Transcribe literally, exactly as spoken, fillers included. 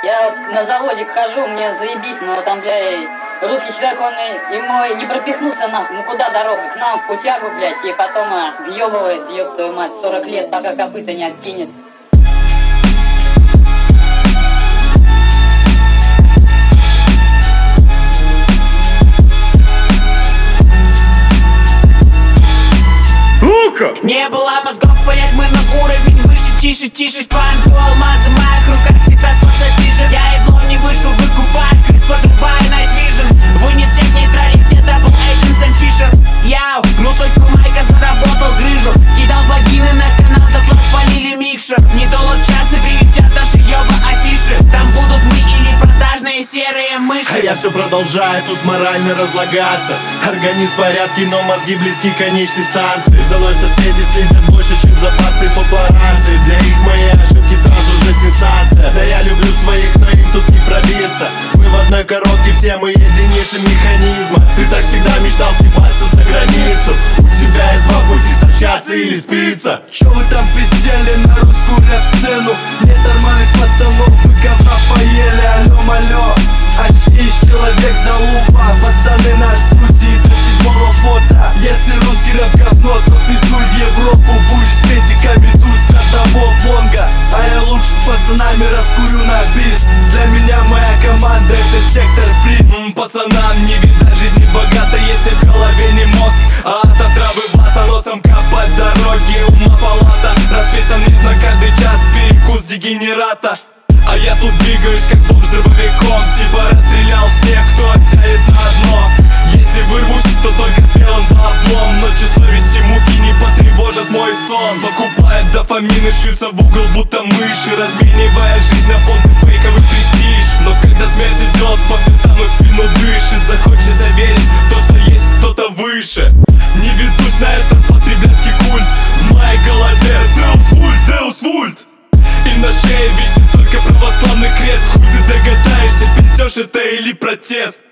Я вот на заводик хожу, мне заебись, но там, бля, русский человек, он и, ему не пропихнуться нахуй, ну куда дорога? К нам в путягу, блядь, и потом а, въебывает, ёб твою мать, сорок лет, пока копыта не откинет. Не было мозгов понять, мы на уровень выше. Тише, тише, панку, алмазы в моих руках светят пассатижи. Я еблом не вышел, выкупать, крыс подрубая Night Vision. Вынес всех нейтралитет, Double Agent Сэм Фишер. Яу, гну сотку майка, заработал грыжу. Кидал плагины на канал, дотла спалили микшер. Недолг час и прилетят наши ёба афиши. Там будут мы или продажные серые мыши. А я все продолжаю тут морально разлагаться. Организм в порядке, но мозги близки к конечной станции. За мной соседи следят больше, чем за пастой папарацци. Для их мои ошибки сразу же сенсация. Да я люблю своих, но им тут не пробиться. Мы в одной коробке, все мы единицы механизма. Ты так всегда мечтал съебаться за границу. У тебя есть два пути: сторчаться или спиться. Чё вы там пиздели на русскую рэп-сцену? Нет нормальных пацанов, вы говна поели, алё малё. Очнись, человек, залупа. Пацаны на студии до седьмого фото. Если русский рэп говно, то пиздуй в Европу. Будешь с педиками тут с одного бонга. А я лучше с пацанами раскурю на бис. Для меня моя команда — это сектор приз. М, Пацанам не видать жизни богато, если в голове не мозг, а от отравы вата. Носом копать дороги, ума палата. Расписан нет на каждый час, перекус дегенерата. А я тут двигаюсь как бомб с дробовиком. Типа расстрелял всех, кто тянет на дно. Если вырвусь, то только с белым баблом. Ночью совести муки не потревожат мой сон. Покупает дофамин и шьются в угол, будто мыши, разменивая жизнь на понты фейковый престиж. Но когда смерть идет по пятам и в спину дышит, захочется верить в то, что есть кто-то выше. Не ведусь на этот потребляцкий культ. В моей голове Деус Вульт, Деус Вульт. И на шее висит только православный крест. Хуй ты догадаешься, пиздешь это или протест?